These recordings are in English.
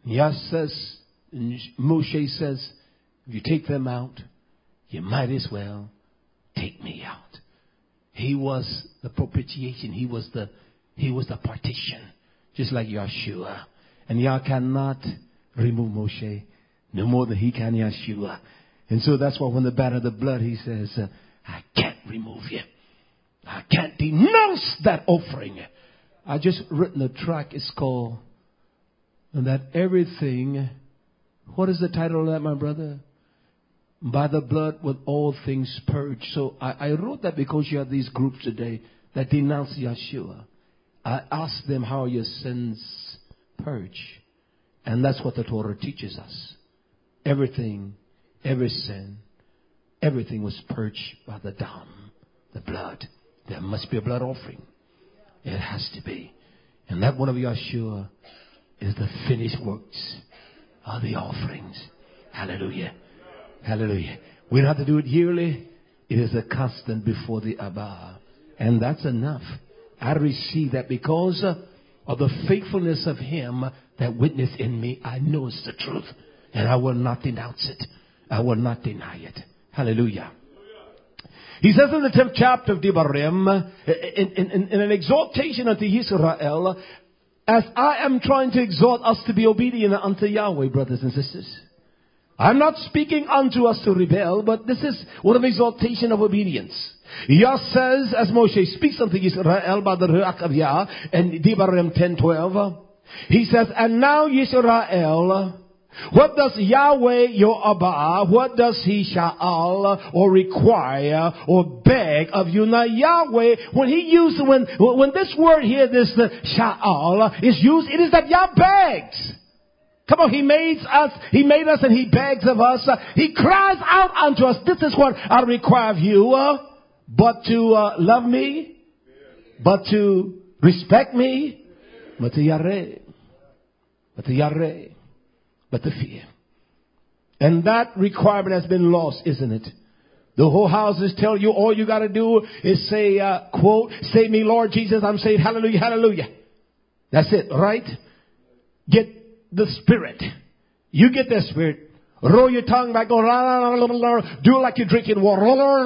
Yah says, Moshe says, if you take them out, you might as well take me out. He was the propitiation. He was the partition. Just like Yeshua. And Yah cannot remove Moshe no more than he can Yeshua. And so that's why when the battle of the blood, he says, I can't remove you. I can't denounce that offering. I just written a track. It's called That Everything. What is the title of that, my brother? By the blood with all things purged. So I wrote that because you have these groups today that denounce Yeshua. I asked them, how are your sins purged? And that's what the Torah teaches us. Everything, every sin, everything was purged by the dam, the blood. There must be a blood offering. It has to be. And that one of Yeshua is the finished works of the offerings. Hallelujah. Hallelujah. We don't have to do it yearly. It is a constant before the Abba. And that's enough. I receive that because of the faithfulness of him that witnessed in me. I know it's the truth. And I will not denounce it. I will not deny it. Hallelujah. He says in the 10th chapter of Devarim, in an exhortation unto Israel, as I am trying to exhort us to be obedient unto Yahweh, brothers and sisters. I'm not speaking unto us to rebel, but this is one of exaltation of obedience. Yah says, as Moshe speaks unto Israel by the Ruach of Yah, in Devarim 10:12, he says, and now Israel, what does Yahweh your Abba, what does he sha'al or require or beg of you? Now Yahweh, when this word here, this sha'al is used, it is that Yah begs. Come on, he made us and he begs of us. He cries out unto us, this is what I require of you, but to love me, but to respect me, but to yareh, but to fear. And that requirement has been lost, isn't it? The whole houses tell you all you got to do is say, quote, save me, Lord Jesus. I'm saying hallelujah, hallelujah. That's it, right? Get the Spirit. You get the Spirit. Roll your tongue back. Go, do it like you're drinking water.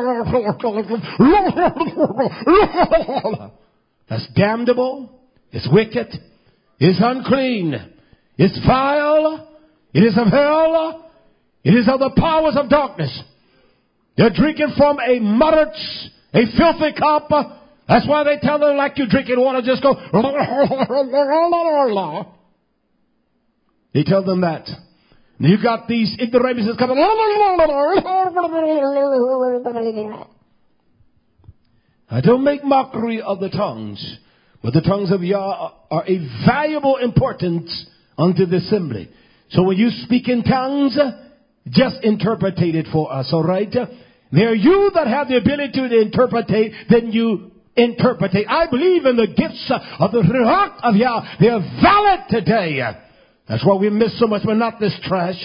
That's damnable. It's wicked. It's unclean. It's vile. It is of hell. It is of the powers of darkness. They're drinking from a muddied, a filthy cup. That's why they tell them like you're drinking water, just go. They tell them that. And you got these ignoramuses coming. I don't make mockery of the tongues, but the tongues of Yah are a valuable importance unto the assembly. So when you speak in tongues, just interpretate it for us, all right? There are you that have the ability to interpretate, then you interpretate. I believe in the gifts of the Ruach of Yah. They are valid today. That's why we miss so much. We're not this trash.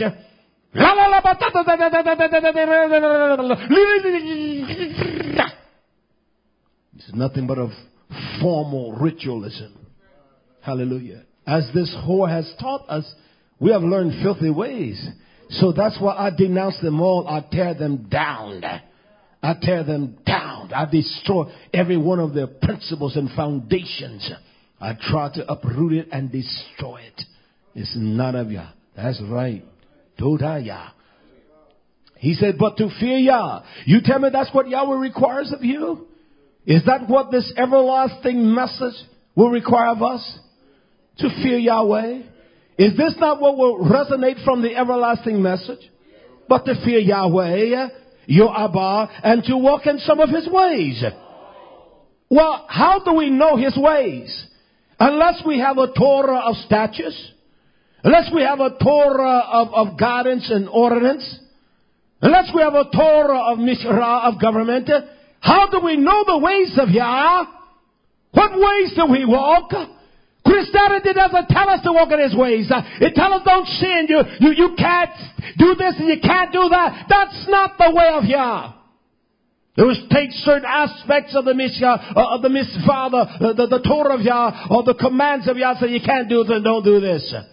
It's nothing but a formal ritualism. Hallelujah. As this whore has taught us, we have learned filthy ways. So that's why I denounce them all. I tear them down. I tear them down. I destroy every one of their principles and foundations. I try to uproot it and destroy it. It's not of Yah. That's right. Toda Yah. He said, but to fear Yah. You tell me that's what Yahweh requires of you? Is that what this everlasting message will require of us? To fear Yahweh? Is this not what will resonate from the everlasting message? But to fear Yahweh, your Abba, and to walk in some of his ways. Well, how do we know his ways? Unless we have a Torah of statutes. Unless we have a Torah of guidance and ordinance. Unless we have a Torah of Mishra, of government. How do we know the ways of Yah? What ways do we walk? Christianity doesn't tell us to walk in his ways. It tells us don't sin. You can't do this and you can't do that. That's not the way of Yah. It was take certain aspects of the mitzvah, the Torah of Yah, or the commands of Yah, so you can't do this and don't do this.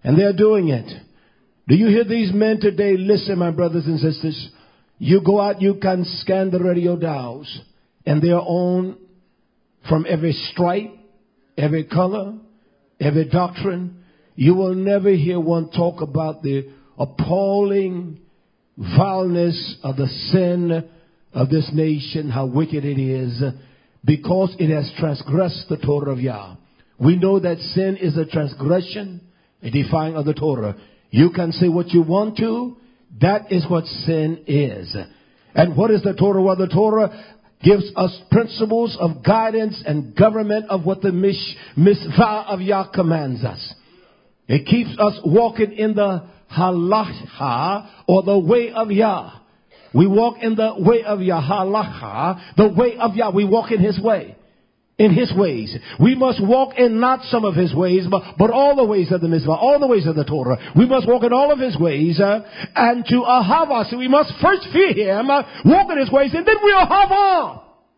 And they're doing it. Do you hear these men today? Listen, my brothers and sisters. You go out, you can scan the radio dials, and they're on from every stripe, every color, every doctrine. You will never hear one talk about the appalling vileness of the sin of this nation, how wicked it is, because it has transgressed the Torah of Yah. We know that sin is a transgression, a defying of the Torah. You can say what you want to. That is what sin is. And what is the Torah? Well, the Torah gives us principles of guidance and government of what the mitzvah of Yah commands us. It keeps us walking in the halacha, or the way of Yah. We walk in the way of Yah, halacha, the way of Yah. We walk in His way, in His ways. We must walk in not some of His ways, but all the ways of the mitzvah, all the ways of the Torah. We must walk in all of His ways, and to ahava. So we must first fear Him, walk in His ways, and then we'll ahava.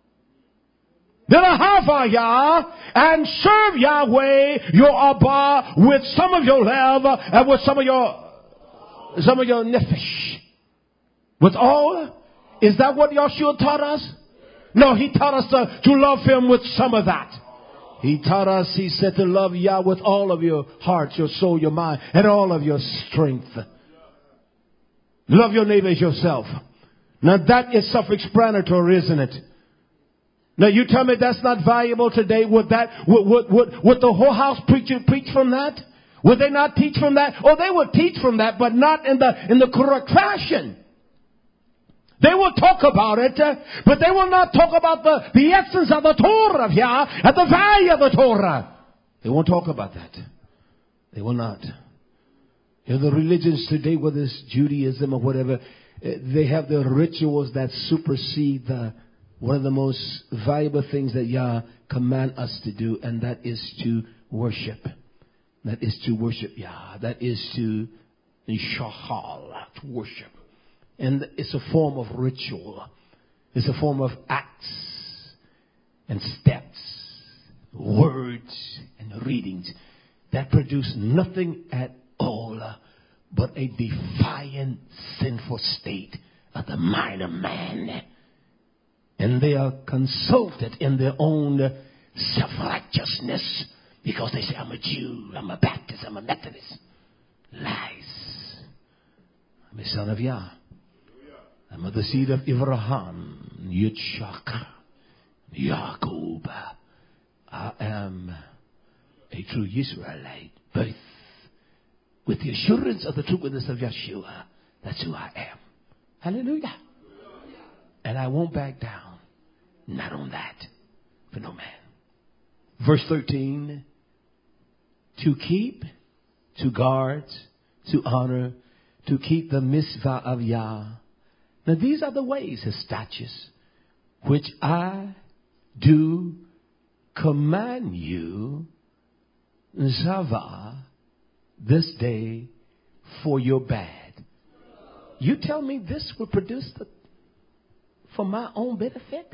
Then ahava Yah, and serve Yahweh, your Abba, with some of your love, and with some of your nefesh. With all? Is that what Yahshua taught us? No, He taught us to love Him with some of that. He taught us, He said, to love Yah with all of your heart, your soul, your mind, and all of your strength. Love your neighbor as yourself. Now that is self-explanatory, isn't it? Now you tell me that's not valuable today. Would the whole house preacher preach from that? Would they not teach from that? Oh, they would teach from that, but not in the correct fashion. They will talk about it, but they will not talk about the essence of the Torah of Yah and the value of the Torah. They won't talk about that. They will not. You know, the religions today, whether it's Judaism or whatever, they have their rituals that supersede one of the most valuable things that Yah command us to do, and that is to worship. That is to worship Yah. That is to shahal, to worship. And it's a form of ritual. It's a form of acts and steps, words and readings that produce nothing at all but a defiant, sinful state of the mind of man. And they are consulted in their own self-righteousness because they say, I'm a Jew, I'm a Baptist, I'm a Methodist. Lies. I'm a son of Yah. I'm of the seed of Abraham, Yitzchak, Jacob. I am a true Israelite, birth with the assurance of the true witness of Yeshua. That's who I am. Hallelujah. And I won't back down. Not on that. For no man. Verse 13. To keep, to guard, to honor, to keep the mitzvah of Yah. Now these are the ways, His statutes, which I do command you, Zava, this day for your bad. You tell me this will produce for my own benefit?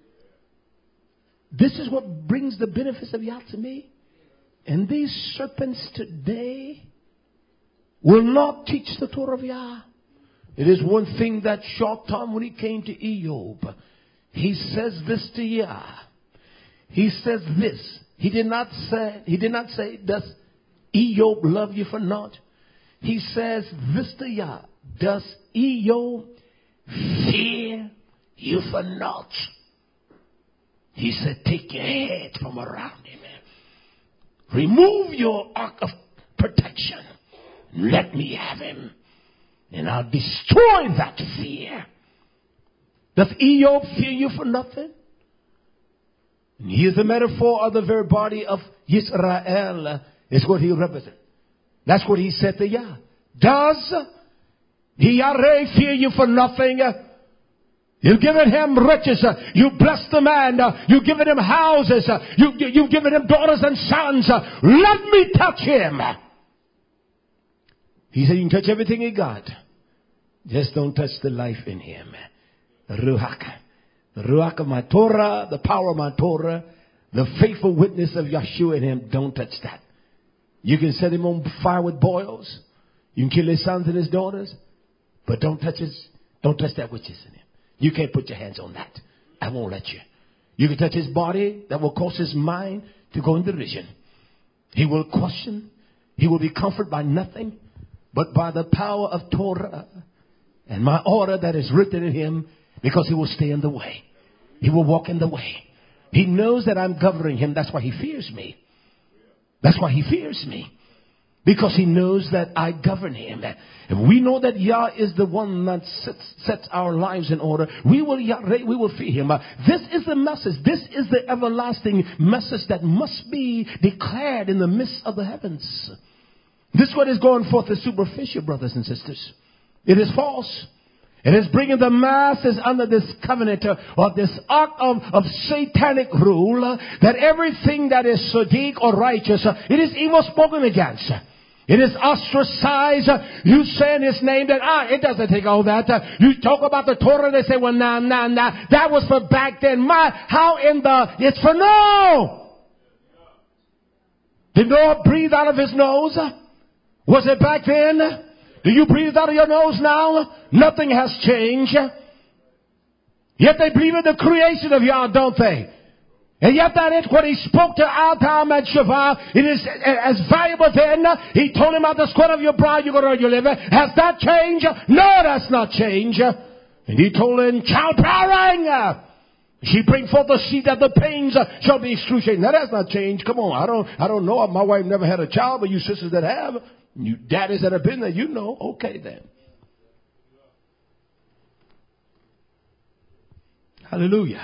This is what brings the benefits of Yah to me? And these serpents today will not teach the Torah of Yah. It is one thing that Shaitan, when he came to Ejob, he says this to Yah. He says this. He did not say, does Ejob love you for naught? He says this to Yah. Does Ejob fear you for naught? He said, take your head from around him. Remove your ark of protection. Let me have him. And I'll destroy that fear. Does Ejob fear you for nothing? And here's the metaphor of the very body of Israel. Is what he represents. That's what he said to Yah. Does Yahweh fear you for nothing? You've given him riches. You blessed the man. You've given him houses. You've given him daughters and sons. Let me touch him. He said, you can touch everything he got. Just don't touch the life in him. The Ruach. The Ruach of my Torah, the power of my Torah, the faithful witness of Yeshua in him. Don't touch that. You can set him on fire with boils. You can kill his sons and his daughters. But don't touch that which is in him. You can't put your hands on that. I won't let you. You can touch his body. That will cause his mind to go in derision. He will question. He will be comforted by nothing but by the power of Torah and my order that is written in him, because he will stay in the way. He will walk in the way. He knows that I'm governing him. That's why he fears me. That's why he fears me. Because he knows that I govern him. And we know that Yah is the one that sets our lives in order. We will fear him. This is the message. This is the everlasting message that must be declared in the midst of the heavens. This what is going forth is superficial, brothers and sisters. It is false. It is bringing the masses under this covenant or this ark of satanic rule, that everything that is sadiq or righteous, it is evil spoken against. It is ostracized. You say in his name that, it doesn't take all that. You talk about the Torah, they say, well, nah. That was for back then. It's for now. Did Noah breathe out of his nose? Was it back then? Do you breathe out of your nose now? Nothing has changed. Yet they believe in the creation of Yah, don't they? And yet that is what he spoke to Adam and Sheva. It is as valuable then. He told him, at the sweat of your brow you're going to earn your living. Has that changed? No, that's not changed. And he told him, childbearing, she bring forth the seed that the pains shall be excruciating. That has not changed. Come on, I don't know. My wife never had a child, but you sisters that have, you daddies that have been there, you know. Okay then. Hallelujah.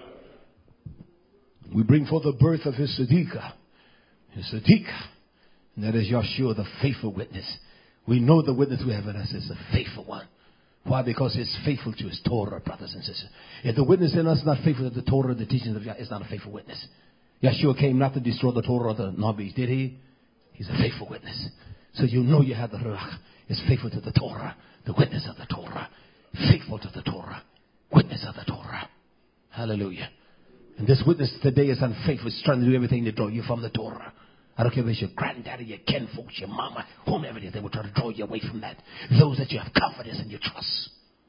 We bring forth the birth of his Siddiqah. His Siddiqah. And that is Yahshua, the faithful witness. We know the witness we have in us is a faithful one. Why? Because it's faithful to his Torah, brothers and sisters. If the witness in us is not faithful to the Torah, the teachings of Yah, it's not a faithful witness. Yahshua came not to destroy the Torah or the Nabis, did he? He's a faithful witness. So you know you have the Ruach. It's faithful to the Torah, the witness of the Torah. Faithful to the Torah, witness of the Torah. Hallelujah. And this witness today is unfaithful. It's trying to do everything to draw you from the Torah. I don't care if it's your granddaddy, your kinfolks, your mama, whomever it is, they will try to draw you away from that. Those that you have confidence and you trust.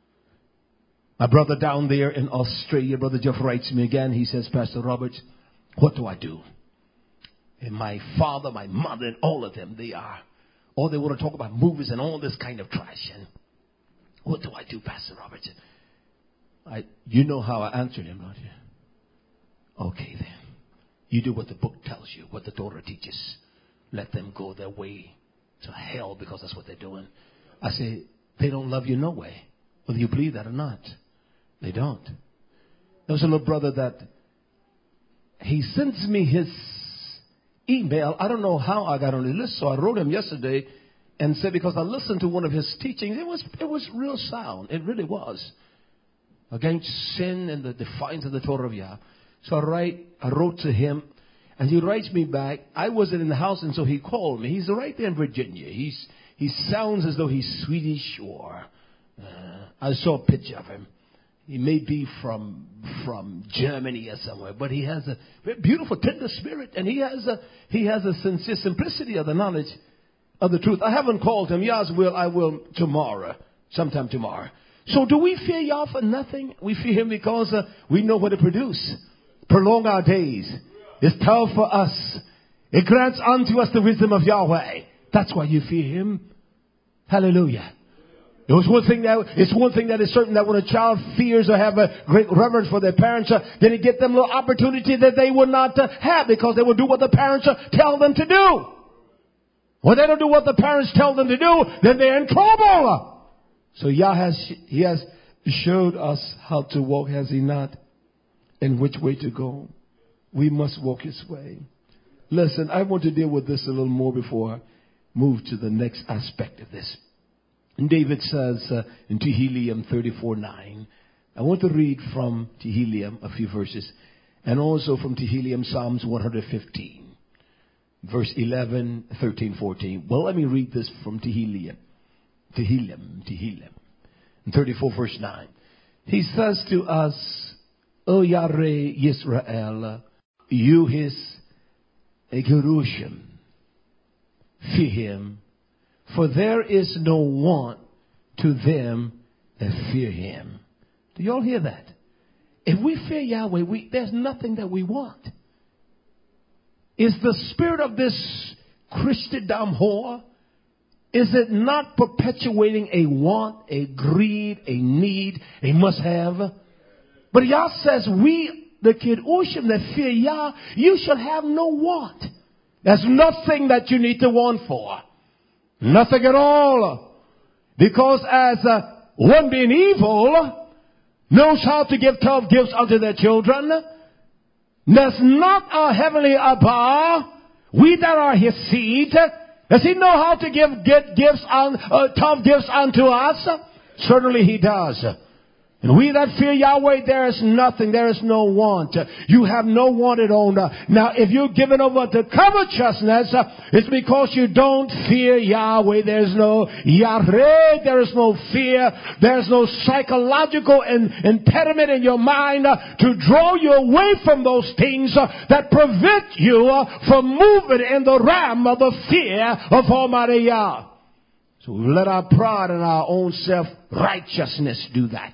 My brother down there in Australia, Brother Jeff, writes me again. He says, Pastor Roberts, what do I do? And my father, my mother, and all of them, they want to talk about movies and all this kind of trash. And what do I do, Pastor Roberts? You know how I answered him, don't you? Okay then. You do what the book tells you, what the Torah teaches. Let them go their way to hell because that's what they're doing. I say, they don't love you no way. Whether you believe that or not. They don't. There was a little brother that he sends me his email. I don't know how I got on the list, so I wrote him yesterday and said, because I listened to one of his teachings, it was real sound. It really was. Against sin and the defiance of the Torah of Yah. So I wrote to him, and he writes me back. I wasn't in the house, and so he called me. He's right there in Virginia. He sounds as though he's Swedish, or I saw a picture of him. He may be from Germany or somewhere, but he has a very beautiful, tender spirit, and he has a sincere simplicity of the knowledge of the truth. I haven't called him. Yah's will, I will sometime tomorrow. So do we fear Yah for nothing? We fear him because we know what it produces. Prolong our days. It's tough for us. It grants unto us the wisdom of Yahweh. That's why you fear him. Hallelujah. It's one thing that is certain, that when a child fears or have a great reverence for their parents, then it gives them a little opportunity that they will not have, because they will do what the parents tell them to do. When they don't do what the parents tell them to do, then they're in trouble. So he has showed us how to walk, has he not? And which way to go. We must walk his way. Listen, I want to deal with this a little more before I move to the next aspect of this. And David says in Tehillim 34:9, I want to read from Tehillim a few verses, and also from Tehillim Psalms 115, verse 11, 13, 14. Well, let me read this from Tehillim. In 34 verse 9. He says to us, O Yareh Yisrael, you his Gerushim. fear him, for there is no want to them that fear him. Do you all hear that? If we fear Yahweh, there's nothing that we want. Is the spirit of this Christendom whore, is it not perpetuating a want, a greed, a need, a must-have? But Yah says, we, the Kedushim that fear Yah, you shall have no want. There's nothing that you need to want for. Nothing at all. Because as one being evil knows how to give 12 gifts unto their children, does not our heavenly Abba, we that are his seed, does he know how to give 12 gifts unto us? Certainly he does. And we that fear Yahweh, there is nothing, there is no want. You have no want at all. Now, if you're given over to covetousness, it's because you don't fear Yahweh. There's no Yahweh, there is no fear. There's no psychological impediment in your mind to draw you away from those things that prevent you from moving in the realm of the fear of Almighty Yah. So we let our pride and our own self-righteousness do that.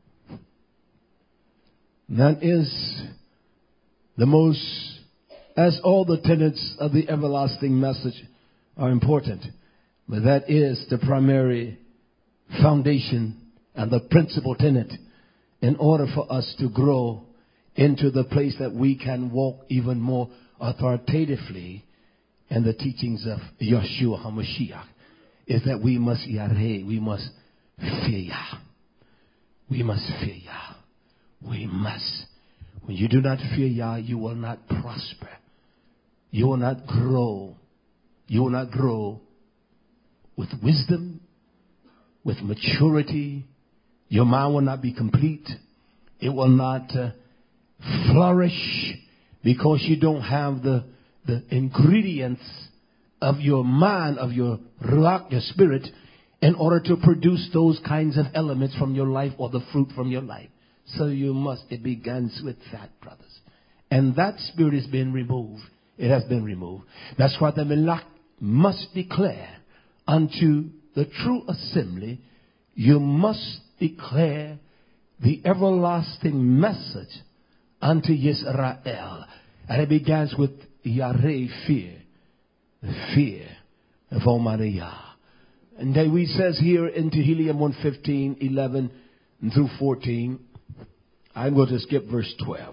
That is the most, as all the tenets of the everlasting message are important, but that is the primary foundation and the principal tenet in order for us to grow into the place that we can walk even more authoritatively in the teachings of Yeshua HaMashiach, is that we must yareh, we must fear Yah. We must fear Yah. We must. When you do not fear Yah, you will not prosper. You will not grow. You will not grow with wisdom, with maturity. Your mind will not be complete. It will not flourish because you don't have the ingredients of your mind, of your ruach, your spirit, in order to produce those kinds of elements from your life or the fruit from your life. So you must, it begins with that, brothers. And that spirit has been removed. It has been removed. That's why the Melach must declare unto the true assembly, you must declare the everlasting message unto Yisrael. And it begins with Yareh, fear. The fear of Almighty Yah. And David says here in Tehillim 115, 11 through 14, I'm going to skip verse 12.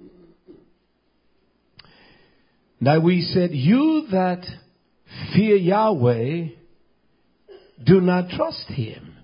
Now we said, you that fear Yahweh, do not trust him.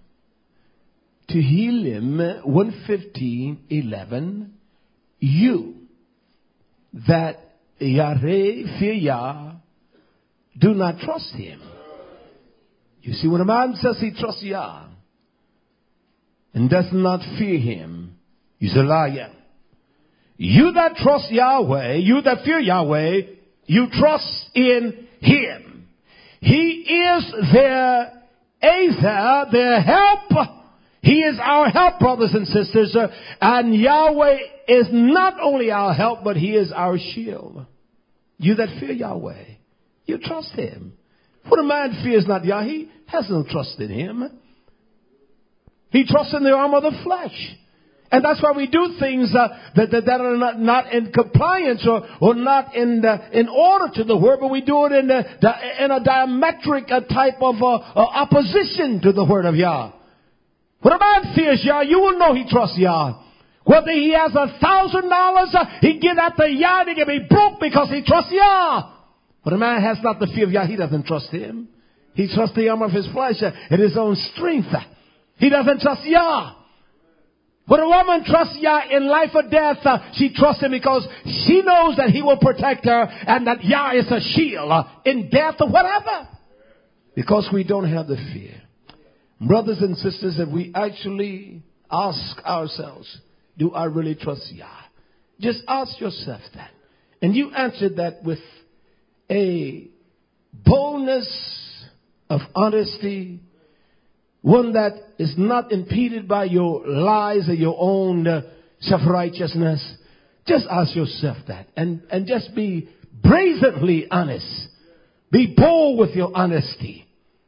Tehillim 115:11. You that Yareh, fear Yah, do not trust him. You see, when a man says he trusts Yah and does not fear him, he's a liar. You that trust Yahweh, you that fear Yahweh, you trust in him. He is their Aether, their help. He is our help, brothers and sisters. And Yahweh is not only our help, but he is our shield. You that fear Yahweh, you trust him. For a man fears not Yah, he has no trust in him. He trusts in the arm of the flesh. And that's why we do things that are not in compliance or not in order to the word, but we do it in a diametric type of opposition to the word of Yah. When a man fears Yah, you will know he trusts Yah. Whether he has $1,000, he give that to Yah and he can be broke because he trusts Yah. But a man has not the fear of Yah, he doesn't trust him. He trusts the arm of his flesh and his own strength. He doesn't trust Yah. When a woman trusts Yah in life or death, she trusts him because she knows that he will protect her and that Yah is a shield in death or whatever. Because we don't have the fear. Brothers and sisters, if we actually ask ourselves, do I really trust Yah? Just ask yourself that. And you answer that with a boldness of honesty, one that is not impeded by your lies or your own self-righteousness. Just ask yourself that and just be brazenly honest Be bold with your honesty.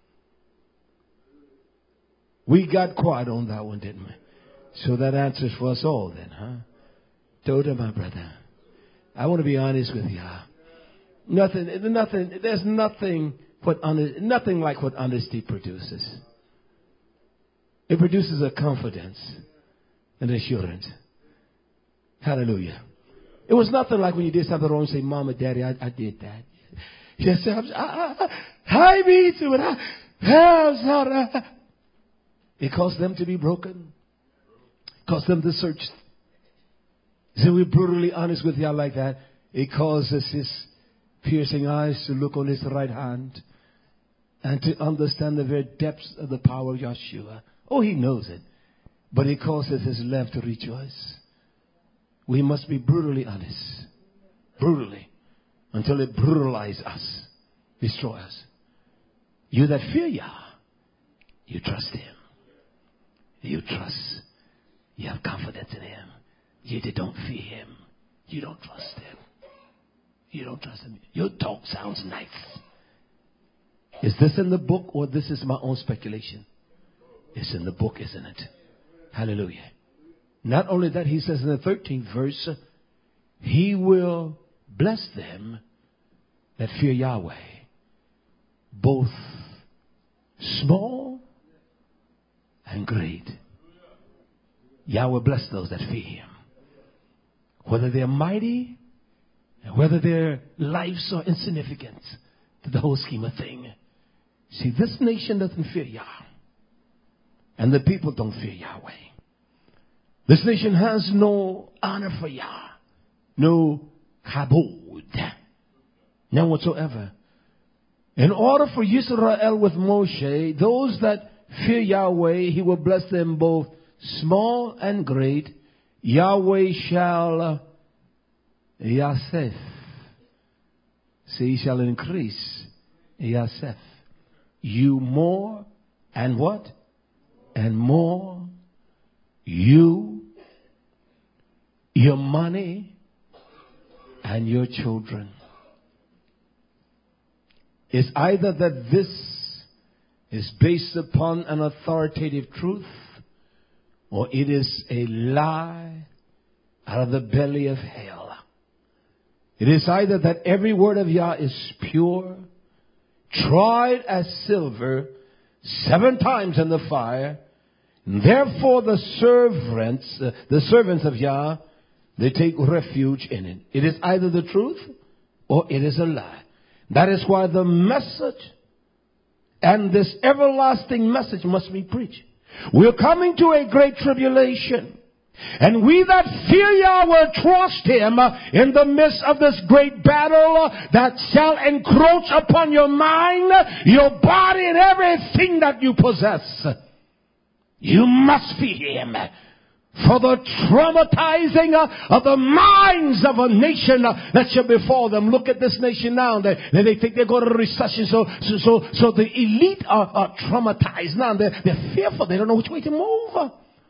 We got quiet on that one, didn't we? So that answers for us all then, huh? Toda, my brother. I want to be honest with you. There's nothing like what honesty produces. It produces a confidence and assurance. Hallelujah. It was nothing like when you did something wrong and say, Mama, Daddy, I did that. Yes, I mean to it. It caused them to be broken. It caused them to search. So we're brutally honest with y'all like that. It causes his piercing eyes to look on his right hand and to understand the very depths of the power of Yeshua. Oh, he knows it. But it causes his left to rejoice. We must be brutally honest. Brutally. Until it brutalizes us. Destroy us. You that fear Yah, you trust him. You trust. You have confidence in him. You that don't fear him, you don't trust him. You don't trust him. Your talk sounds nice. Is this in the book or this is my own speculation? It's in the book, isn't it? Hallelujah. Not only that, he says in the 13th verse, he will bless them that fear Yahweh, both small and great. Yahweh bless those that fear him. Whether they're mighty, and whether their lives are insignificant to the whole scheme of things. See, this nation doesn't fear Yah. And the people don't fear Yahweh. This nation has no honor for Yah. No kabod. None whatsoever. In order for Yisrael with Moshe, those that fear Yahweh, he will bless them both small and great. Yahweh shall Yasef. See, he shall increase Yasef. You more and what? And more. You, your money, and your children. It's either that this is based upon an authoritative truth, or it is a lie out of the belly of hell. It is either that every word of Yah is pure, tried as silver, 7 times in the fire. And therefore the servants of Yah, they take refuge in it. It is either the truth or it is a lie. That is why the message and this everlasting message must be preached. We're coming to a great tribulation. And we that fear Yah will trust him in the midst of this great battle that shall encroach upon your mind, your body, and everything that you possess. You must fear him. For the traumatizing of the minds of a nation that shall befall them. Look at this nation now. They think they're going to recession. So the elite are traumatized now. They're fearful. They don't know which way to move.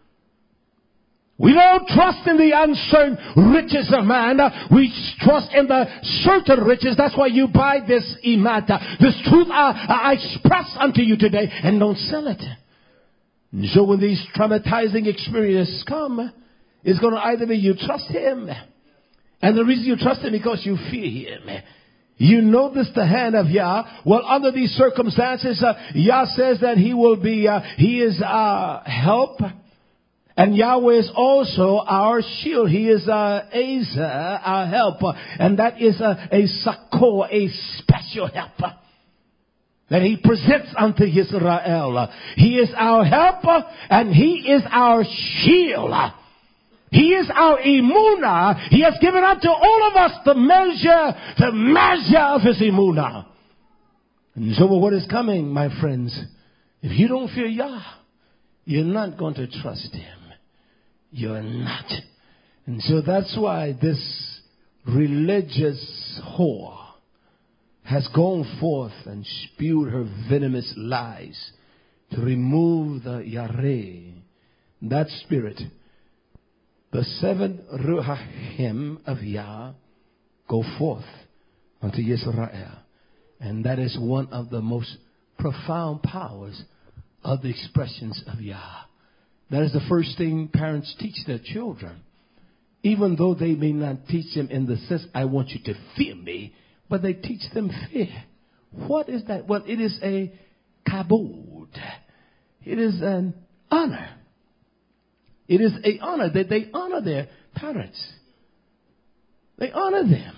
We don't trust in the uncertain riches of man. We trust in the certain riches. That's why you buy this imata. This truth I express unto you today, and don't sell it. And so when these traumatizing experiences come, it's going to either be you trust him. And the reason you trust him because you fear him. You know this, the hand of Yah. Well, under these circumstances, Yah says that he will be, he is our help. And Yahweh is also our shield. He is Asa, our help. And that is a sakor, a special help that he presents unto Israel. He is our helper and he is our shield. He is our emunah. He has given unto all of us the measure of his emunah. And so what is coming, my friends, if you don't fear Yah, you're not going to trust him. You're not. And so that's why this religious whore has gone forth and spewed her venomous lies to remove the Yareh, that spirit. The 7 Ruhahim of Yah go forth unto Yisrael. And that is one of the most profound powers of the expressions of Yah. That is the first thing parents teach their children. Even though they may not teach them in the sense, I want you to fear me, but they teach them fear. What is that? Well, it is a kabod. It is an honor. It is an honor that they honor their parents. They honor them.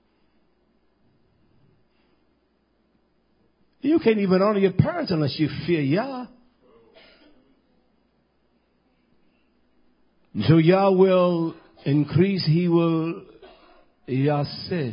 You can't even honor your parents unless you fear Yah. So Yah will increase. He will Yasef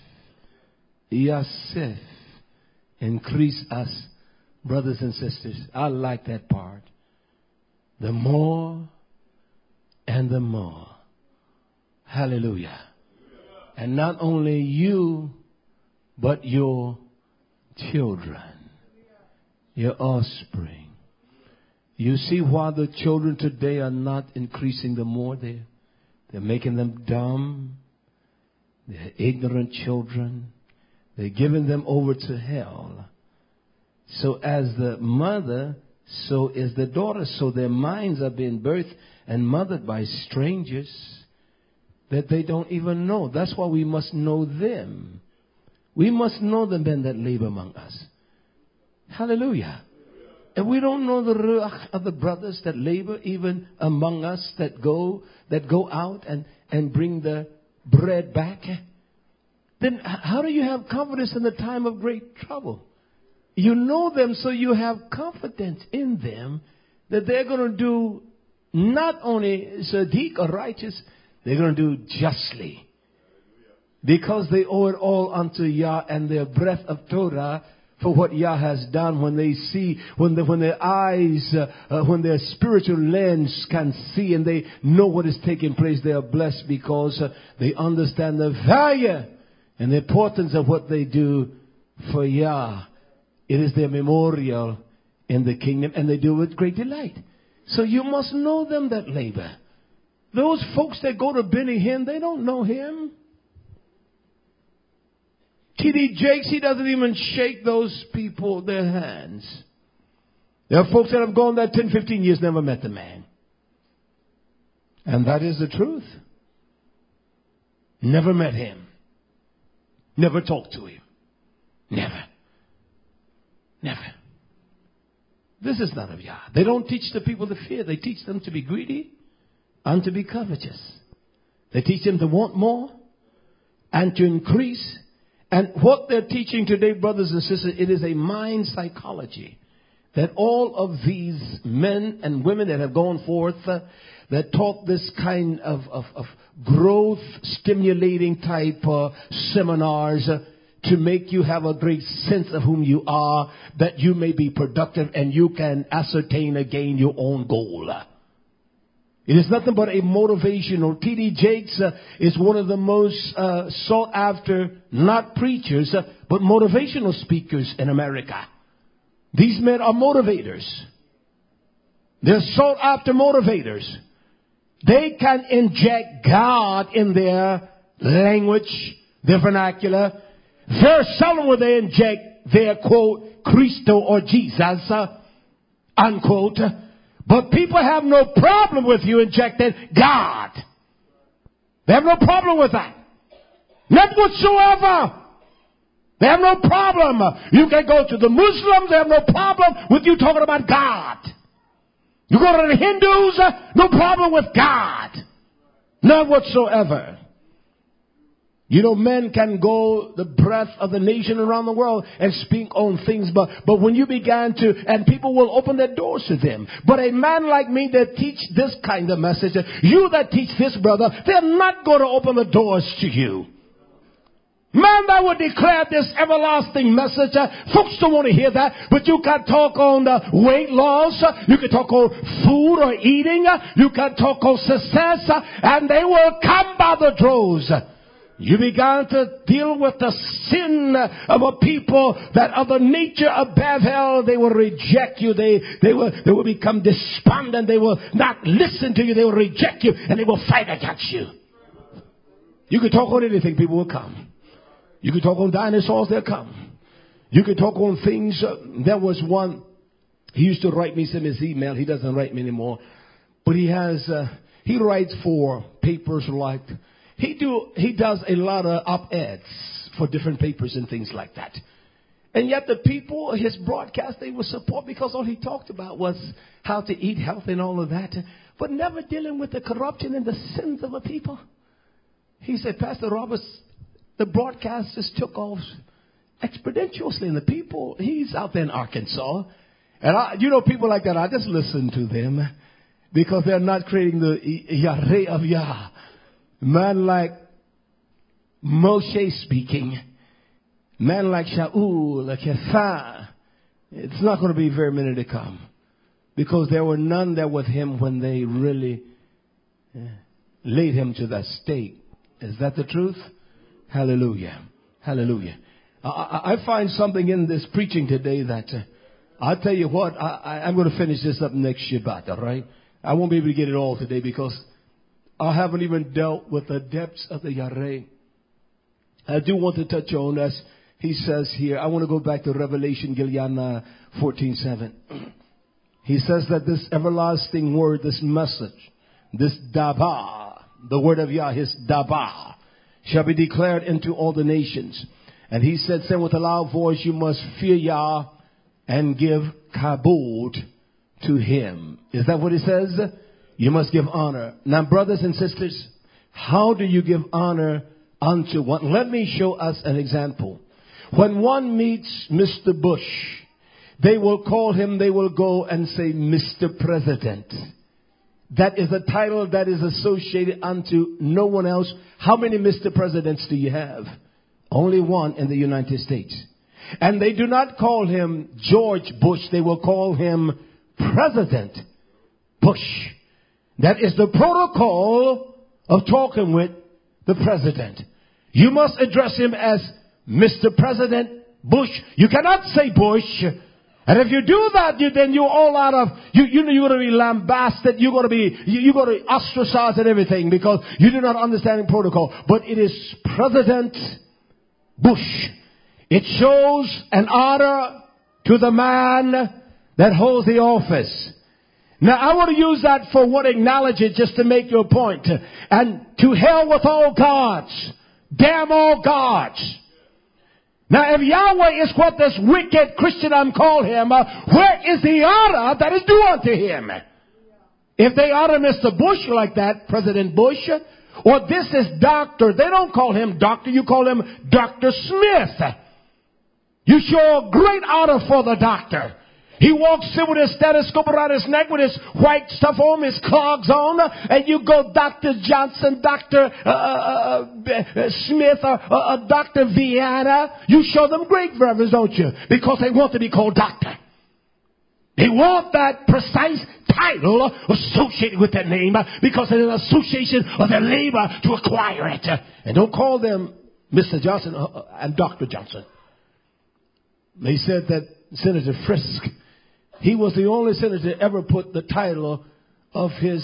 increase us, brothers and sisters. I like that part. The more and the more. Hallelujah. And not only you, but your children, your offspring. You see why the children today are not increasing the more? They're making them dumb. They're ignorant children. They're giving them over to hell. So as the mother, so is the daughter. So their minds are being birthed and mothered by strangers that they don't even know. That's why we must know them. We must know the men that labor among us. Hallelujah. And we don't know the ruach of the brothers that labor even among us, that go out and bring the bread back. Then how do you have confidence in the time of great trouble? You know them, so you have confidence in them that they're going to do not only sadiq or righteous, they're going to do justly. Because they owe it all unto Yah and their breath of Torah for what Yah has done. When they see, when their eyes, when their spiritual lens can see and they know what is taking place, they are blessed because they understand the value and the importance of what they do for Yah. It is their memorial in the kingdom, and they do it with great delight. So you must know them that labor. Those folks that go to Benny Hinn, they don't know him. T.D. Jakes, he doesn't even shake those people their hands. There are folks that have gone there 10, 15 years, never met the man. And that is the truth. Never met him. Never talked to him. Never. Never. This is not of Yah. They don't teach the people to fear. They teach them to be greedy and to be covetous. They teach them to want more and to increase. And what they're teaching today, brothers and sisters, it is a mind psychology. That all of these men and women that have gone forth, that taught this kind of growth stimulating type seminars, to make you have a great sense of whom you are, that you may be productive and you can ascertain again your own goal. It is nothing but a motivational. T.D. Jakes is one of the most sought after, not preachers, but motivational speakers in America. These men are motivators. They're sought after motivators. They can inject God in their language, their vernacular. Very seldom will they inject their, quote, Christo or Jesus, unquote. But people have no problem with you injecting God. They have no problem with that. Not whatsoever. They have no problem. You can go to the Muslims, they have no problem with you talking about God. You go to the Hindus, no problem with God. None whatsoever. You know, men can go the breadth of the nation around the world and speak on things, but when you began to, and people will open their doors to them. But a man like me that teach this kind of message, you that teach this, brother, they're not going to open the doors to you. Man that would declare this everlasting message, folks don't want to hear that, but you can talk on weight loss, you can talk on food or eating, you can talk on success, and they will come by the droves. You began to deal with the sin of a people that of the nature of Bavel, they will reject you. They will become despondent. They will not listen to you. They will reject you and they will fight against you. You can talk on anything, people will come. You can talk on dinosaurs, they'll come. You can talk on things. There was one. He used to write me some his email. He doesn't write me anymore. But he writes for papers like, he does a lot of op-eds for different papers and things like that. And yet the people, his broadcast, they would support because all he talked about was how to eat healthy and all of that, but never dealing with the corruption and the sins of the people. He said, Pastor Roberts, the broadcast just took off exponentially, and the people, he's out there in Arkansas, and people like that, I just listen to them because they're not creating the Yareh of Yah. Man like Moshe speaking, man like Shaul, like Kefa, it's not going to be very many to come because there were none there with him when they really laid him to that stake. Is that the truth? Hallelujah. Hallelujah. I find something in this preaching today that I'll tell you what, I'm going to finish this up next Shabbat, all right? I won't be able to get it all today because I haven't even dealt with the depths of the Yareh. I do want to touch on, as he says here, I want to go back to Revelation, Gilyan 14:7. He says that this everlasting word, this message, this Dabah, the word of Yah, his Dabah, shall be declared into all the nations. And he said, saying with a loud voice, you must fear Yah and give kabod to him. Is that what he says? You must give honor. Now, brothers and sisters, how do you give honor unto one? Let me show us an example. When one meets Mr. Bush, they will call him, they will go and say, Mr. President. That is a title that is associated unto no one else. How many Mr. Presidents do you have? Only one in the United States. And they do not call him George Bush. They will call him President Bush. That is the protocol of talking with the president. You must address him as Mr. President Bush. You cannot say Bush. And if you do that, then you're all out of, you're going to be lambasted. You're going to be ostracized and everything because you do not understand the protocol. But it is President Bush. It shows an honor to the man that holds the office. Now, I want to use that for what acknowledge it just to make your point. And to hell with all gods. Damn all gods. Now, if Yahweh is what this wicked Christian call him, where is the honor that is due unto him? If they honor Mr. Bush like that, President Bush, or this is doctor, they don't call him doctor, you call him Dr. Smith. You show a great honor for the doctor. He walks in with his stethoscope around his neck with his white stuff on, his clogs on, and you go Dr. Johnson, Dr. Smith, or Dr. Vienna. You show them great reverence, don't you? Because they want to be called doctor. They want that precise title associated with their name because it's an association of their labor to acquire it. And don't call them Mr. Johnson and Dr. Johnson. They said that Senator Frisk, he was the only senator to ever put the title of his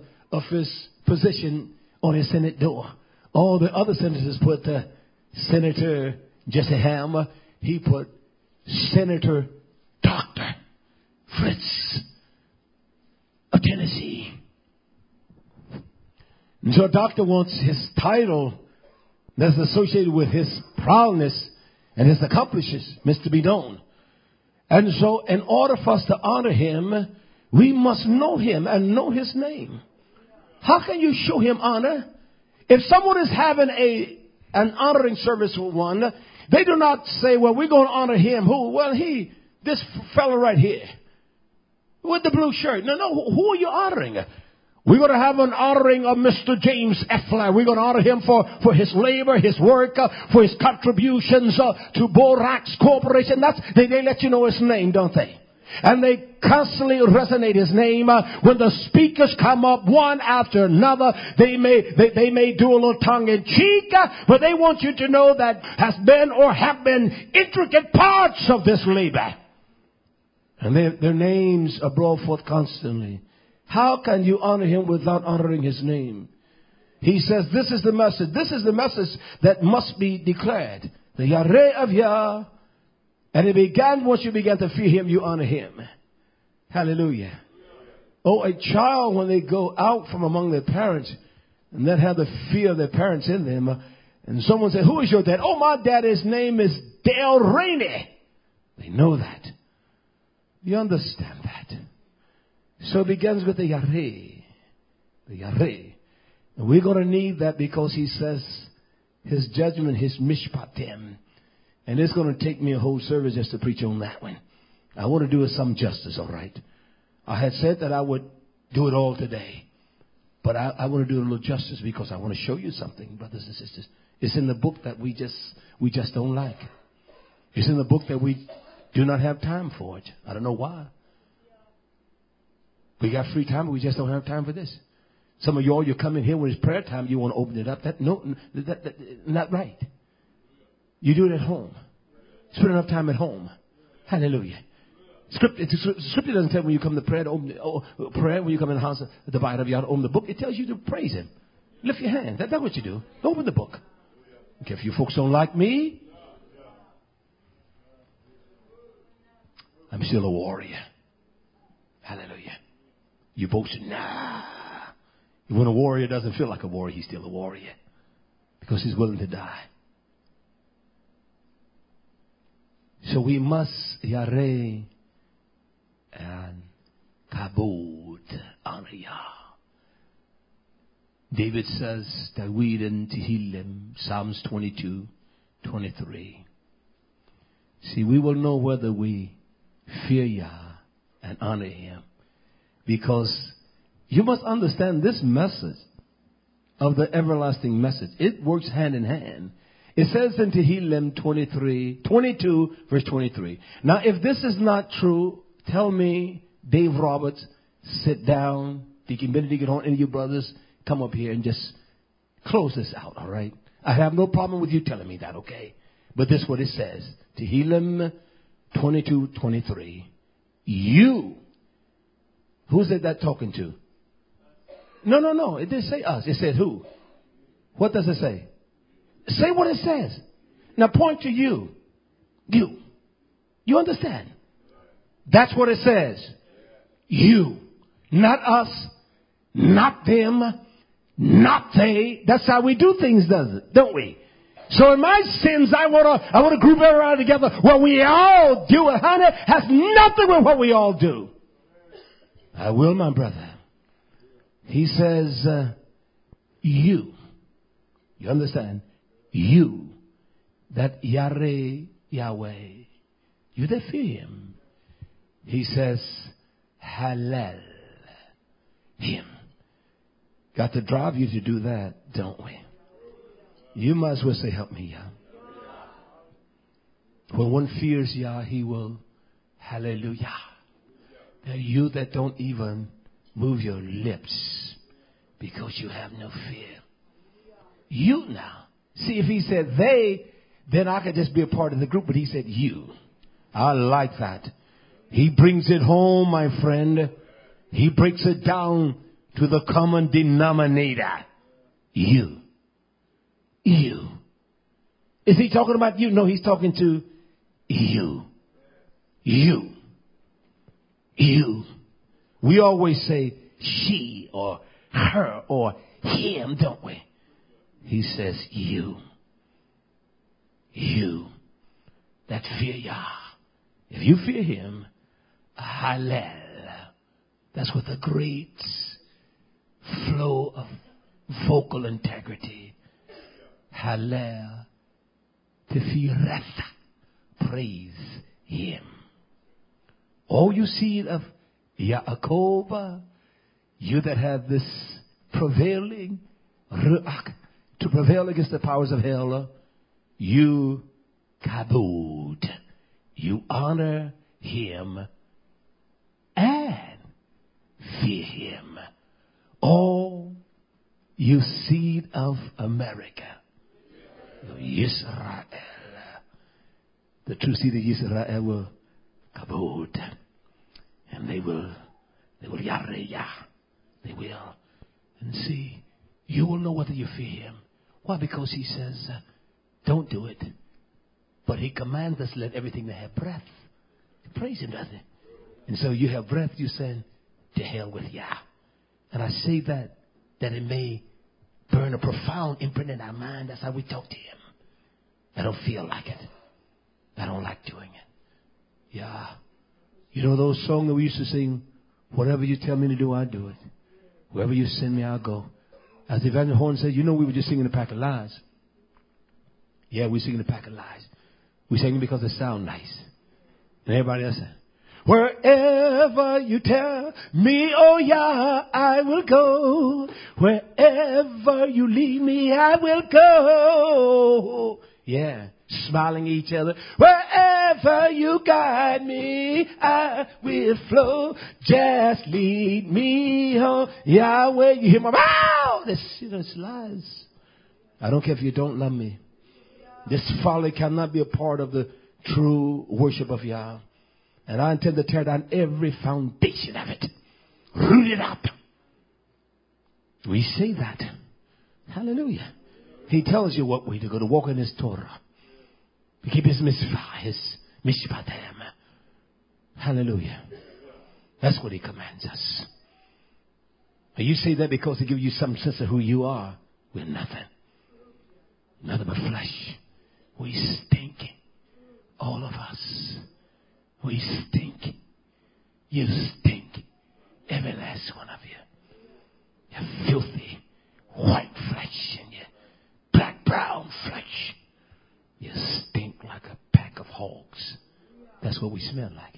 position on his Senate door. All the other senators put Senator Jesse Ham. He put Senator Dr. Fritz of Tennessee. And so a doctor wants his title that's associated with his proudness and his accomplishments, Mr. be known. And so in order for us to honor him, we must know him and know his name. How can you show him honor? If someone is having an honoring service with one, they do not say, well, we're going to honor him. Who? Well, this fellow right here with the blue shirt. No, who are you honoring? We're going to have an honoring of Mr. James Effler. We're going to honor him for his labor, his work, for his contributions to Borax Corporation. They let you know his name, don't they? And they constantly resonate his name. When the speakers come up one after another, they may do a little tongue in cheek, but they want you to know that has been or have been intricate parts of this labor. And their names are brought forth constantly. How can you honor him without honoring his name? He says this is the message. This is the message that must be declared. The Yareh of Yah And it began, once you began to fear him, you honor him. Hallelujah. Oh, a child, when they go out from among their parents and then have the fear of their parents in them, and someone said, who is your dad? Oh, my daddy's name is Dale Rainey. They know that. You understand that. So it begins with the Yareh. The Yareh. And we're going to need that because he says his judgment, his mishpatim. And it's going to take me a whole service just to preach on that one. I want to do it some justice, all right? I had said that I would do it all today. But I want to do a little justice because I want to show you something, brothers and sisters. It's in the book that we just don't like. It's in the book that we do not have time for it. I don't know why. We got free time, but we just don't have time for this. Some of y'all, you come in here when it's prayer time, you want to open it up. That's not right. You do it at home. Spend enough time at home. Hallelujah. Scripture doesn't tell when you come to prayer to open prayer when you come in the house of the Bible, you ought to open the book. It tells you to praise him. Lift your hand. That's what you do. Open the book. Okay, if you folks don't like me, I'm still a warrior. Hallelujah. You folks say, nah. When a warrior doesn't feel like a warrior, he's still a warrior. Because he's willing to die. So we must, Yareh and Kabod, honor Yah. David says, David in Tehillim, Psalms 22:23. See, we will know whether we fear Yah and honor him. Because you must understand this message of the everlasting message. It works hand in hand. It says in Tehillim 22, verse 23. Now, if this is not true, tell me, Dave Roberts, sit down. Deacon Benedict, all any of you brothers, come up here and just close this out, all right? I have no problem with you telling me that, okay? But this is what it says. Tehillim 22:23. You. Who's it that talking to? No. It didn't say us. It said who? What does it say? Say what it says. Now point to you. You. You understand? That's what it says. You. Not us. Not them. Not they. That's how we do things, don't we? So in my sins, I want to group everybody together. What we all do, honey, has nothing with what we all do. I will, my brother. He says, you. You understand? You. That Yareh, Yahweh. You that fear him. He says, Halal. Him. Got to drive you to do that, don't we? You might as well say, help me, Yah. When one fears Yah, he will, hallelujah. There are you that don't even move your lips because you have no fear. You now. See, if he said they, then I could just be a part of the group, but he said you. I like that. He brings it home, my friend. He breaks it down to the common denominator. You. You. Is he talking about you? No, he's talking to you. You. You. We always say she or her or him, don't we? He says you. You. That fear Yah. If you fear him, Halal. That's with a great flow of vocal integrity. Halal. Tefireth. Praise him. All you seed of Yaakov, you that have this prevailing ruach, to prevail against the powers of hell, you kabod. You honor him and fear him. All you seed of America, Yisrael, the true seed of Yisrael will kabod. And they will Yareh Yah. They will. And see, you will know whether you fear him. Why? Because he says, don't do it. But he commands us, let everything that have breath praise him, doesn't it? And so you have breath, you say, to hell with Yah. And I say that it may burn a profound imprint in our mind. That's how we talk to him. I don't feel like it. I don't like doing it. Yeah. You know those songs that we used to sing, whatever you tell me to do, I do it. Wherever you send me, I'll go. As Evangelist Horn said, you know we were just singing a pack of lies. Yeah, we're singing a pack of lies. We sing it because it sounds nice. And everybody else said, wherever you tell me, oh yeah, I will go. Wherever you lead me, I will go. Yeah, smiling at each other. Wherever you guide me, I will flow. Just lead me home. Yahweh, you hear my mouth. That's lies. I don't care if you don't love me. This folly cannot be a part of the true worship of Yah. And I intend to tear down every foundation of it. Root it up. We say that. Hallelujah. He tells you what way to go, to walk in his Torah. To keep his mitzvah, his mishpatim. Hallelujah. That's what he commands us. And you say that because he gives you some sense of who you are. We're nothing. Nothing but flesh. We stink. All of us. We stink. You stink. Every last one of you. You're filthy, white flesh and your black, brown flesh. You stink like a pack of hogs. That's what we smell like.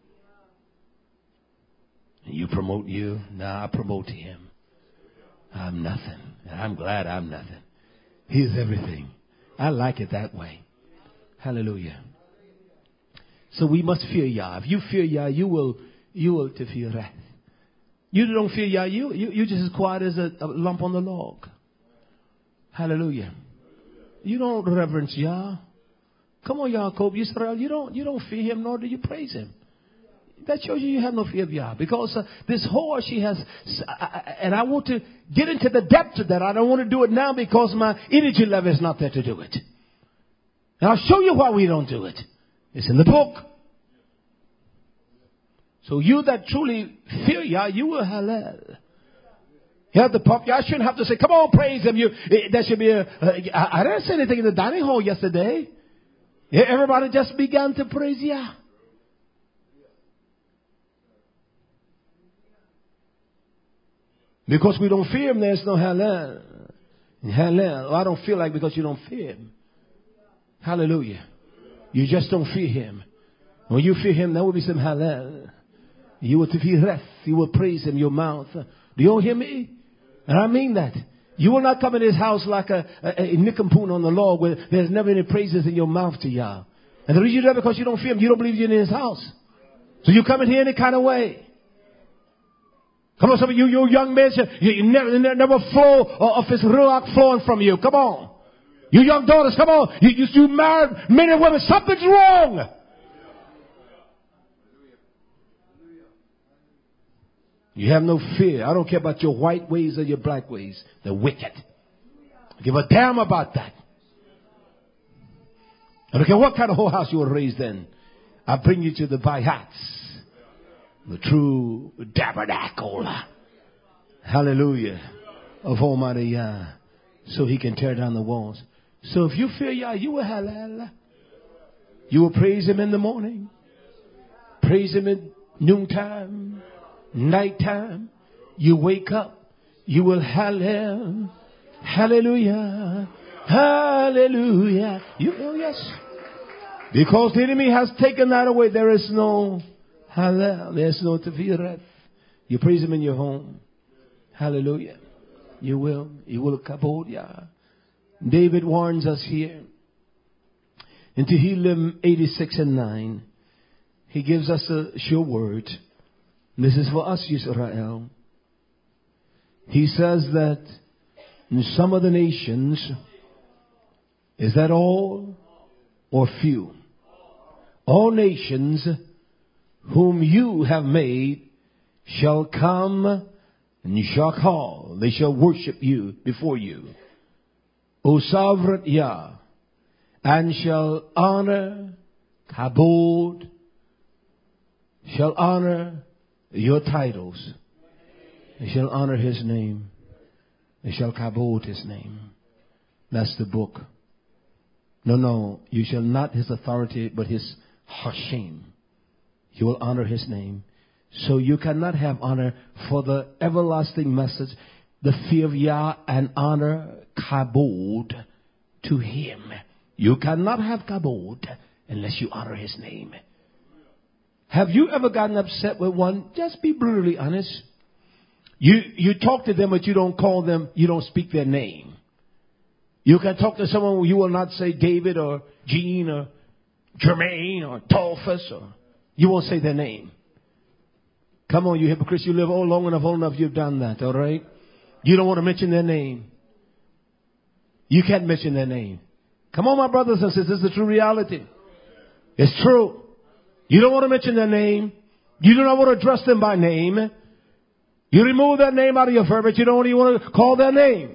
And you promote you. Now I promote him. I'm nothing. And I'm glad I'm nothing. He's everything. I like it that way. Hallelujah. So we must fear Yah. If you fear Yah, you will to fear wrath. You don't fear Yah, you just as quiet as a lump on the log. Hallelujah. You don't reverence Yah. Come on, Yaakov, Israel, you don't fear him, nor do you praise him. That shows you have no fear of Yah. Because this whore, she has, and I want to get into the depth of that. I don't want to do it now because my energy level is not there to do it. And I'll show you why we don't do it. It's in the book. So you that truly fear Yah, you will halal. You have the pop. I shouldn't have to say, come on, praise him. There should be I didn't say anything in the dining hall yesterday. Yeah, everybody just began to praise Yah. Because we don't fear him, there's no halal. Halal. Well, I don't feel like because you don't fear him. Hallelujah. You just don't fear him. When you fear him, there will be some halal. You will fear wrath. You will praise him, your mouth. Do you hear me? And I mean that. You will not come in his house like a nincompoop on the log where there's never any praises in your mouth to Yah. And the reason you do that because you don't fear him, you don't believe you're in his house. So you come in here any kind of way. Come on, some of you young men, you never flow of his ruach flowing from you. Come on. You young daughters, come on. You married men and women. Something's wrong. You have no fear. I don't care about your white ways or your black ways. They're wicked. I give a damn about that. I don't care what kind of whole house you were raised in. I bring you to the Bayats. The true tabernacle. Hallelujah. Of Almighty Yah. So he can tear down the walls. So if you fear Yah, you will halal. You will praise him in the morning. Praise him in noontime. Nighttime. You wake up. You will halal. Hallelujah. Hallelujah. Yes. Because the enemy has taken that away. There is no halal. There's no tefillah. You praise him in your home. Hallelujah. You will. You will kabod Yah. David warns us here. In Tehillim 86 and 9. He gives us a sure word. This is for us, Israel. He says that in some of the nations, is that all or few? All nations whom you have made shall come and you shall call. They shall worship you before you. O sovereign Yah, and shall honor, kabod, shall honor your titles. They shall honor his name. They shall kabod his name. That's the book. No, you shall not his authority, but his Hashem. You will honor his name. So you cannot have honor for the everlasting message, the fear of Yah, and honor kabod to him. You cannot have kabod unless you honor his name. Have you ever gotten upset with one? Just be brutally honest. You talk to them, but you don't call them, you don't speak their name. You can talk to someone who you will not say David or Jean or Jermaine or Dolphus, or you won't say their name. Come on, you hypocrites. You live long enough, you've done that, all right? You don't want to mention their name. You can't mention their name. Come on, my brothers and sisters, this is the true reality. It's true. You don't want to mention their name. You do not want to address them by name. You remove their name out of your verbiage. You don't even want to call their name.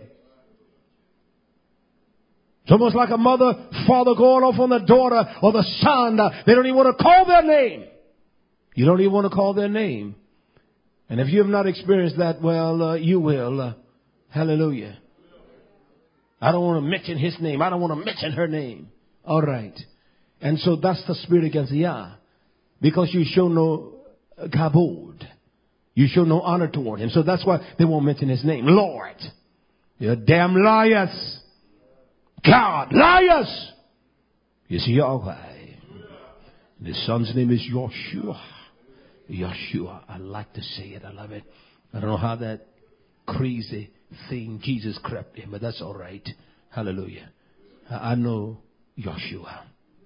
It's almost like a mother, father going off on the daughter or the son. They don't even want to call their name. You don't even want to call their name. And if you have not experienced that, well, you will. Hallelujah. I don't want to mention his name. I don't want to mention her name. All right. And so that's the spirit against Yah. Because you show no kabod. You show no honor toward him. So that's why they won't mention his name. Lord. You're damn liars. God, liars. It's Yahweh. The son's name is Yeshua. Yeshua. I like to say it. I love it. I don't know how that crazy thing Jesus crept in, but that's all right. Hallelujah. I know Yeshua.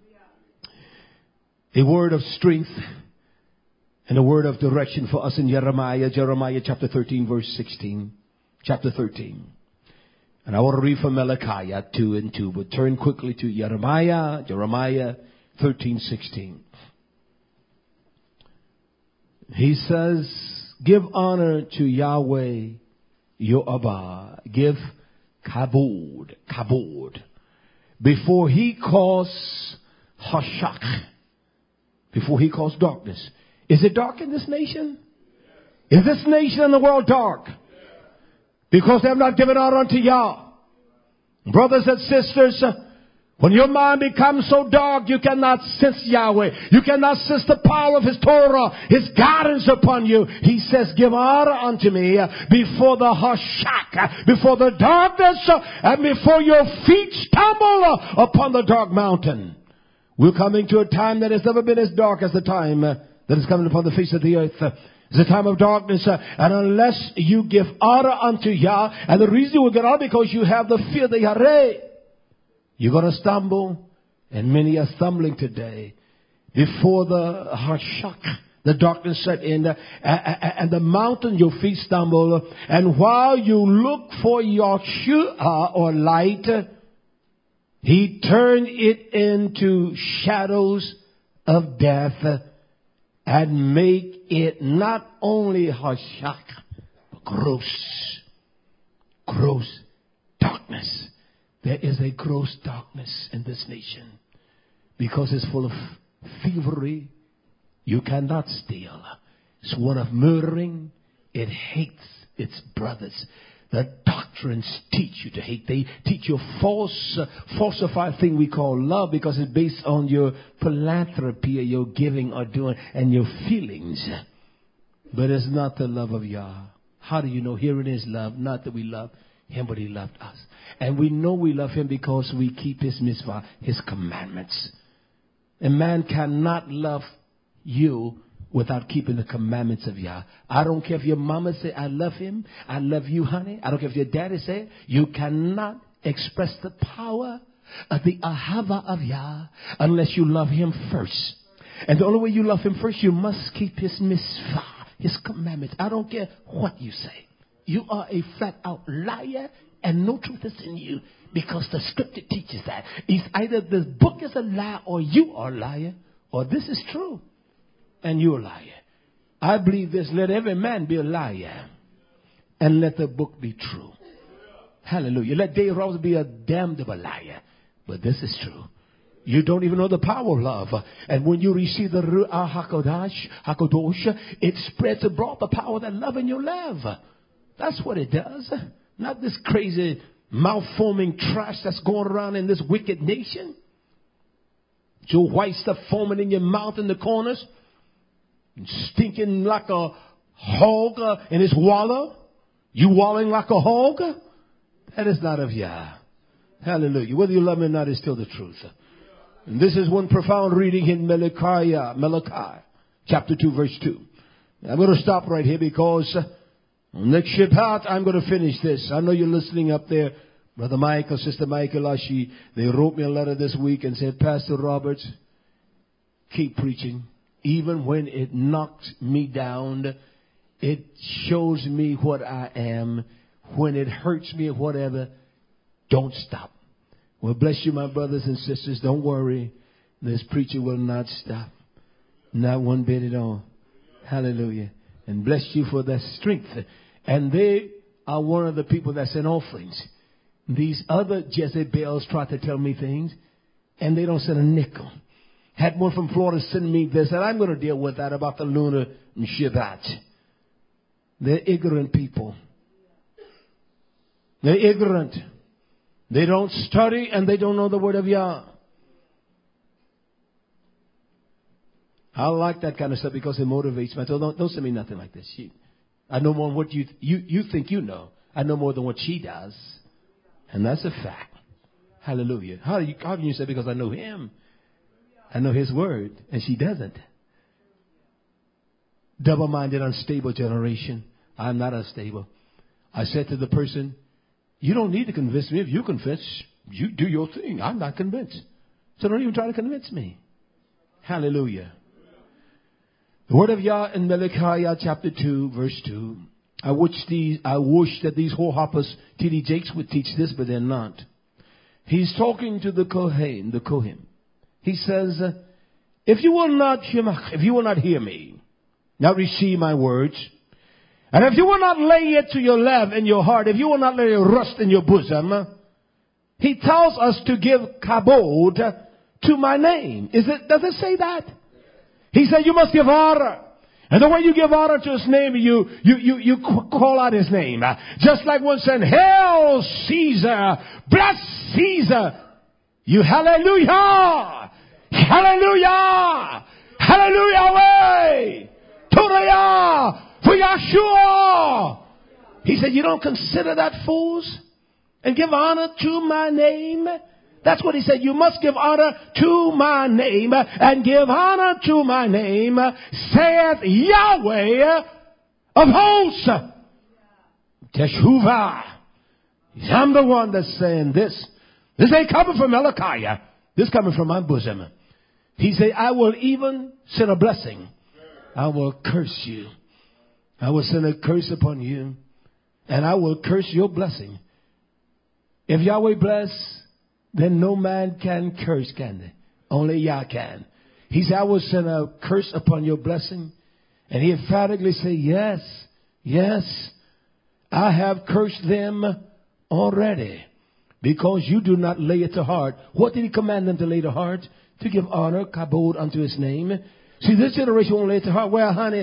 A word of strength and a word of direction for us in Jeremiah chapter 13, verse 16. Chapter 13. And I want to read from Malachi 2 and 2, but turn quickly to Jeremiah 13, 16. He says, give honor to Yahweh, your Abba. Give kabod, before he calls Hashak, before he calls darkness. Is it dark in this nation? Is this nation and the world dark? Because they have not given honor unto Yah. Brothers and sisters, when your mind becomes so dark, you cannot sense Yahweh. You cannot sense the power of his Torah, his guidance upon you. He says, give honor unto me before the Hashak, before the darkness, and before your feet stumble upon the dark mountain. We're coming to a time that has never been as dark as the time that is coming upon the face of the earth. It's a time of darkness, and unless you give honor unto Yah, and the reason you will get honor because you have the fear of the Yareh, you're going to stumble, and many are stumbling today before the Hashak, the darkness set in, and the mountain your feet stumble, and while you look for Yeshua or light, he turned it into shadows of death, and make it not only Hashak, but gross darkness. There is a gross darkness in this nation because it's full of thievery. You cannot steal. It's one of murdering. It hates its brothers. The doctrines teach you to hate. They teach you a falsified thing we call love because it's based on your philanthropy or your giving or doing and your feelings. But it's not the love of Yah. How do you know? Here it is love. Not that we love him, but he loved us. And we know we love him because we keep his mitzvah, his commandments. A man cannot love you without keeping the commandments of Yah. I don't care if your mama say, I love him. I love you, honey. I don't care if your daddy say, you cannot express the power of the ahava of Yah unless you love him first. And the only way you love him first, you must keep his mitzvah, his commandments. I don't care what you say. You are a flat out liar and no truth is in you because the scripture teaches that. It's either the book is a lie or you are a liar or this is true. And you're a liar. I believe this. Let every man be a liar. And let the book be true. Hallelujah. Let Dave Ross be a damnable liar. But this is true. You don't even know the power of love. And when you receive the Ruach HaKodesh, it spreads abroad the power of that love in your life. That's what it does. Not this crazy mouth-foaming trash that's going around in this wicked nation. Your white stuff foaming in your mouth in the corners. Stinking like a hog in his wallow. You wallowing like a hog. That is not of Yah. Hallelujah. Whether you love me or not is still the truth. And this is one profound reading in Malachi, chapter 2, verse 2. I'm going to stop right here because next Shabbat I'm going to finish this. I know you're listening up there. Brother Michael, Sister Michael, they wrote me a letter this week and said, Pastor Roberts, keep preaching. Even when it knocks me down, it shows me what I am. When it hurts me or whatever, don't stop. Well, bless you, my brothers and sisters. Don't worry. This preacher will not stop. Not one bit at all. Hallelujah. And bless you for that strength. And they are one of the people that send offerings. These other Jezebels try to tell me things, and they don't send a nickel. Had one from Florida send me this, and I'm going to deal with that about the lunar Shabbat. They're ignorant people. They're ignorant. They don't study and they don't know the word of Yah. I like that kind of stuff because it motivates me. So don't send me nothing like this. I know more than what you think you know. I know more than what she does. And that's a fact. Hallelujah. How can you say because I know him? I know his word. And she doesn't. Double-minded, unstable generation. I'm not unstable. I said to the person, you don't need to convince me. If you convince, you do your thing. I'm not convinced. So don't even try to convince me. Hallelujah. The word of Yah in Malachi chapter 2, verse 2. I wish that these whorehoppers, T.D. Jakes, would teach this, but they're not. He's talking to the Kohen. He says, if you will not hear me, not receive my words, and if you will not lay it to your love in your heart, if you will not let it rust in your bosom, he tells us to give kabod to my name. Does it say that? He said you must give honor. And the way you give honor to his name, you call out his name. Just like one said, hail Caesar, bless Caesar. You hallelujah, hallelujah, hallelujah way, Torah, for Yeshua. He said, you don't consider that fools and give honor to my name. That's what he said. You must give honor to my name and give honor to my name, saith Yahweh of hosts. Teshuvah. I'm the one that's saying this. This ain't coming from Malachi. This is coming from my bosom. He said, I will even send a blessing. I will curse you. I will send a curse upon you. And I will curse your blessing. If Yahweh bless, then no man can curse, can they? Only Yah can. He said, I will send a curse upon your blessing. And he emphatically said, yes, yes, I have cursed them already. Because you do not lay it to heart. What did he command them to lay to heart? To give honor, kabod, unto his name. See, this generation won't lay it to heart. Well, honey,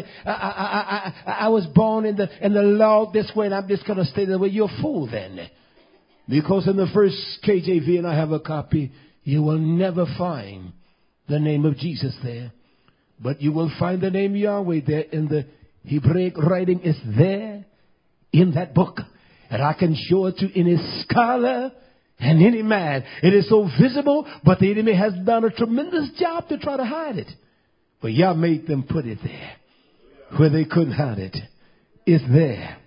I was born in the law this way, and I'm just going to stay that way. You're a fool then. Because in the first KJV, and I have a copy, you will never find the name of Jesus there. But you will find the name Yahweh there in the Hebraic writing. Is there in that book. And I can show it to any scholar and any man. It is so visible, but the enemy has done a tremendous job to try to hide it. But Yah made them put it there where they couldn't hide it. It's there.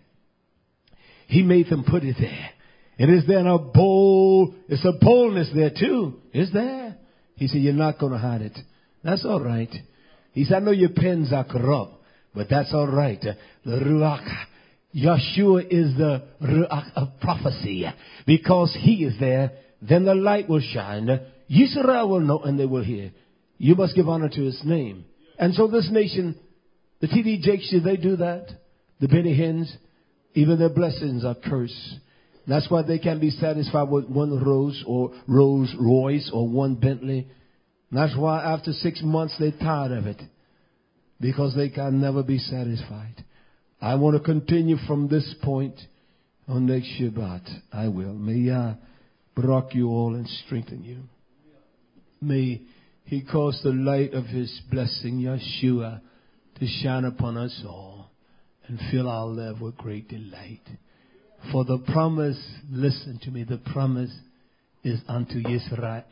He made them put it there. It is there in a bold, it's a boldness there too. It's there. He said, you're not going to hide it. That's all right. He said, I know your pens are corrupt, but that's all right. The Ruach, Yeshua is the Ruach of prophecy. Because he is there, then the light will shine. Yisrael will know and they will hear. You must give honor to his name. And so this nation, the T.D. Jakes, they do that. The Benny Hinns, even their blessings are cursed. That's why they can't be satisfied with one Rolls Royce or one Bentley. That's why after 6 months they're tired of it, because they can never be satisfied. I want to continue from this point on next Shabbat. I will. May Yah rock you all and strengthen you. May He cause the light of His blessing, Yeshua, to shine upon us all and fill our life with great delight. For the promise, listen to me, the promise is unto Israel.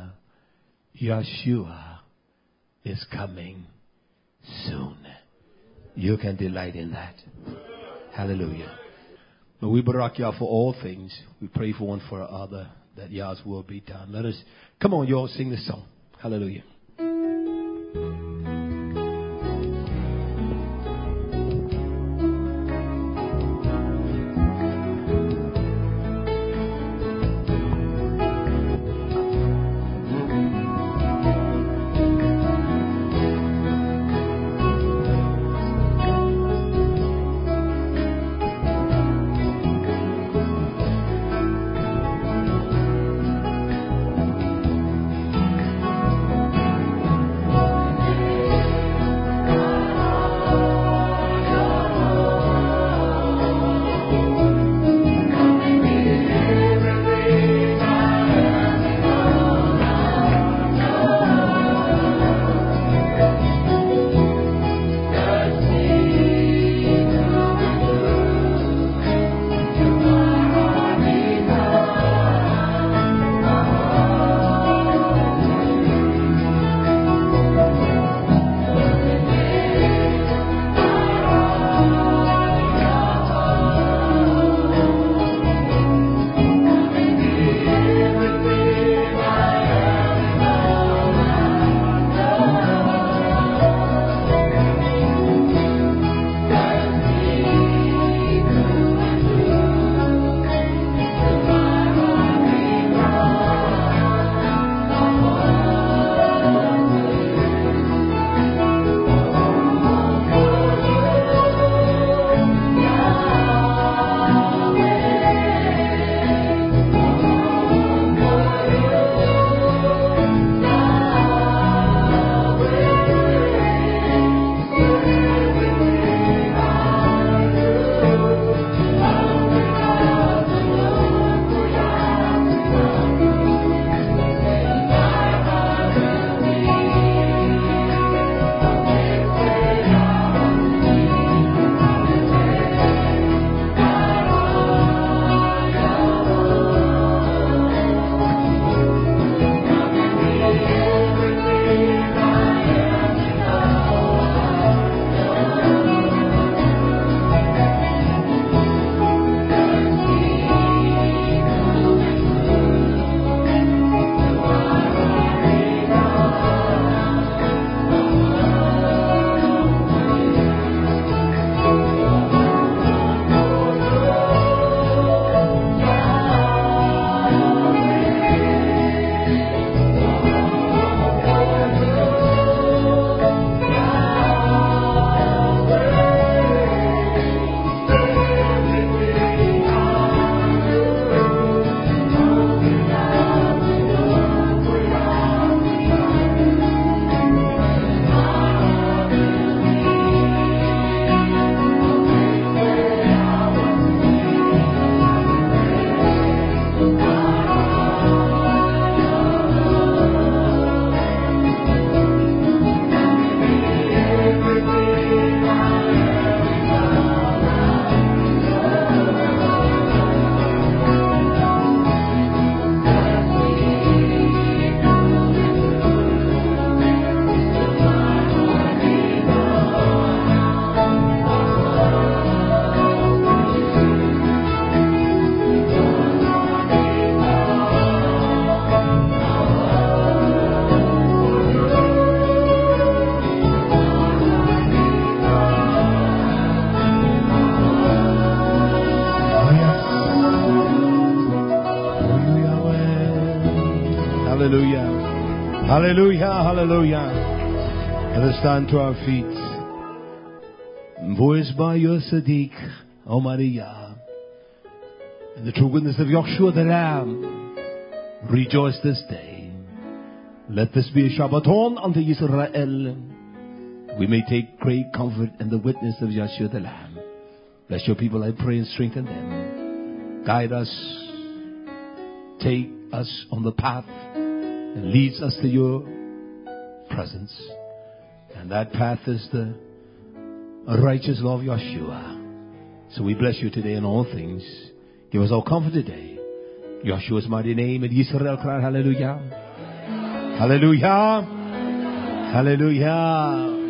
Yeshua is coming soon. You can delight in that. Hallelujah. But we barak Yah for all things. We pray for one for another, that Yah's will be done. Let us, come on, y'all, sing this song. Hallelujah. Hallelujah, hallelujah. Let us stand to our feet. Voice by your Sadiq, Almighty Yah. In the true goodness of Yahshua the Lamb, rejoice this day. Let this be a Shabbaton unto Israel. We may take great comfort in the witness of Yeshua the Lamb. Bless your people, I pray, and strengthen them. Guide us. Take us on the path and leads us to your presence. And that path is the righteous law of Yeshua. So we bless you today in all things. Give us all comfort today. Yeshua's mighty name, and Israel cry hallelujah. Hallelujah. Hallelujah.